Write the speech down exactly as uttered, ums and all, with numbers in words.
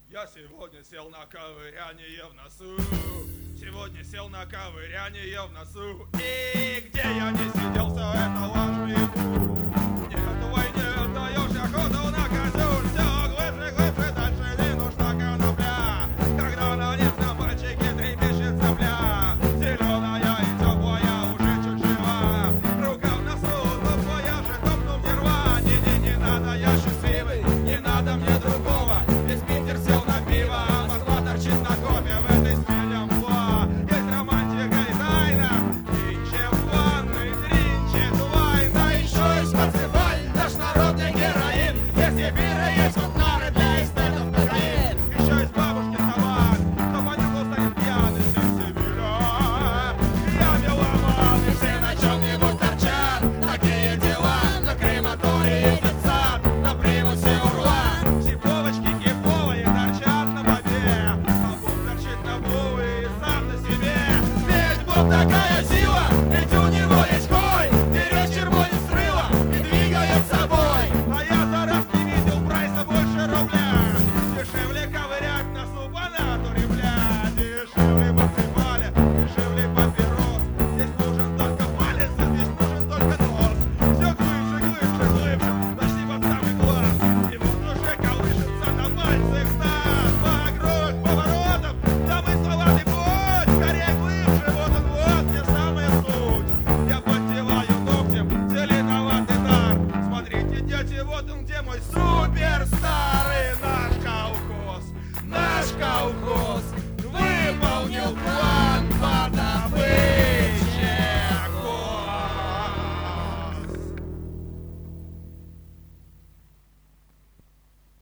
Я сегодня сел на ковыряние в носу. Сегодня сел на ковыряние в носу. И где я не сидел, все это